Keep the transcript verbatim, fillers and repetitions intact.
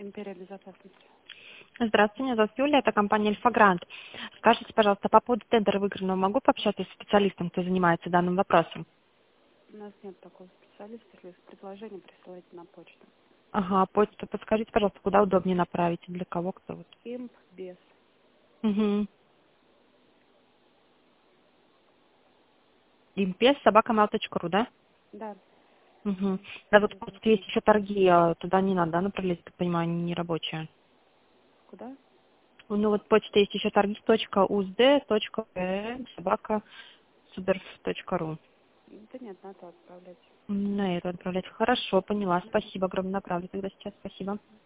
Империя безопасности. Здравствуйте, меня зовут Юлия, это компания «Альфа-Грант». Скажите, пожалуйста, по поводу тендера выигранного могу пообщаться с специалистом, кто занимается данным вопросом? У нас нет такого специалиста. Если предложение присылайте на почту. Ага, почту подскажите, пожалуйста, куда удобнее направить, и для кого, кто вот. Имп без. Угу. импес собака mail точка ру, да? Да. Угу. Да, вот Без почта есть двух. еще торги, а туда не надо, да, направлять, так понимаю, они не рабочие. Куда? Ну вот почта есть еще торги точка узд точка собака суберф точка ру. Да нет, надо отправлять. На это отправлять. Хорошо, поняла. Спасибо огромное, направлю тогда сейчас. Спасибо.